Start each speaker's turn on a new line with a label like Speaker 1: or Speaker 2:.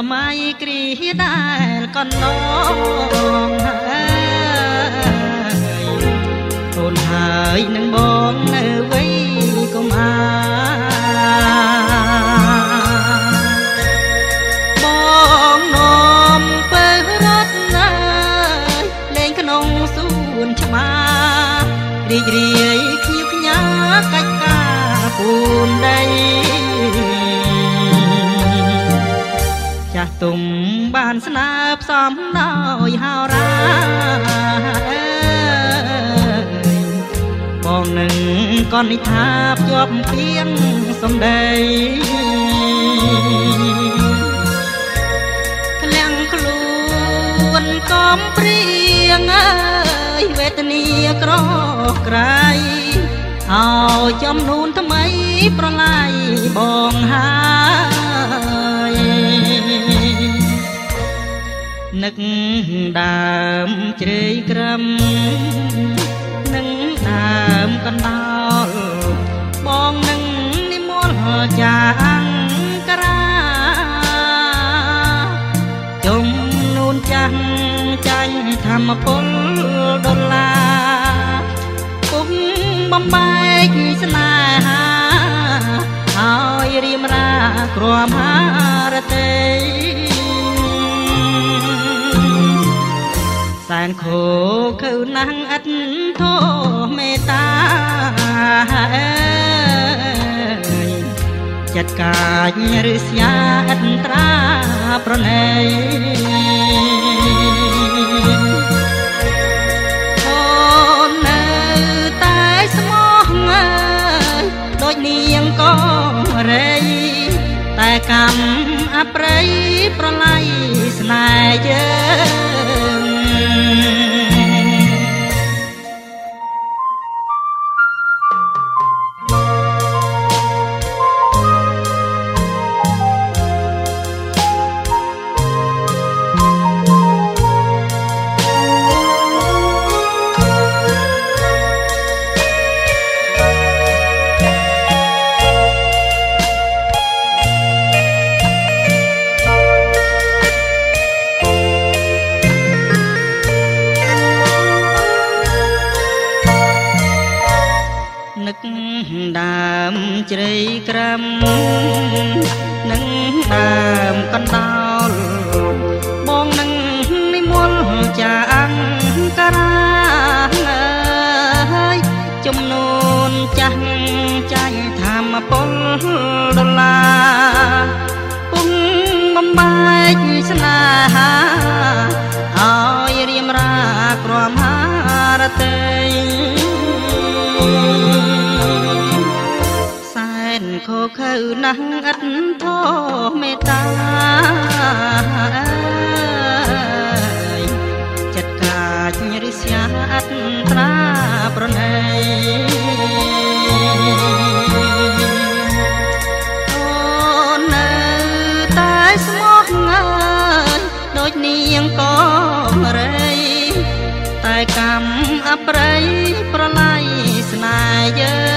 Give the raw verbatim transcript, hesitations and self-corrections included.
Speaker 1: មៃគ្រីដែលកណ្ដងហើយអូនហើយនឹងបងនៅវ័យកុមារបងនោមបើរត់ណាលេងក្នុងសួនច្បាររីករាយខៀវខ្ញាកាច់ការពូនដីចាស់ទុំបានស្នើផ្សំដោយហោរាបងនឹងកននិថាភ្ជាប់ពីងសំដីក្លៀងខ្លួនកំព្រៀងអើយវេទនាក្រក្រៃឲ្យចំនួនថ្មីប្រឡាយបងហើយនឹកដើមជ្រៃក្រឹមនឹងដើមកណ្ដោលបងនឹងនិមលចាអង្គរាចំនួនចាស់ចាញ់ធម្មពលដុល្លារពុំបំបែកស្នេហាហើយរៀមរាក្រមហារតីសែនខូខើណាស់ឥតធមមេត្តាចិត្តកាចឬស្យាឥតត្រាប្រណីអូននៅតែស្មោះអើយដូចនាងក៏រៃតែកម្មអប្រៃប្រឡ័យស្នេហ៍យើងនឹកដើមជ្រៃក្រឹមនឹងដើមកណ្ដោលបងនឹងនិមលចាអង្គរាហើយចំនួនចាស់ចាញ់ធម្មពលដុល្លារពុំបំបែកស្នេហាឲ្យរៀមរាក្រមហារតីខូខើណាស់ឥតធមមេត្តាចិត្តកាចរិស្យាឥតត្រាប្រណីអូននៅតែស្មោះអើយដូចនាងក៏រៃតែកម្មអប្រៃប្រឡ័យស្នេហ៍យើង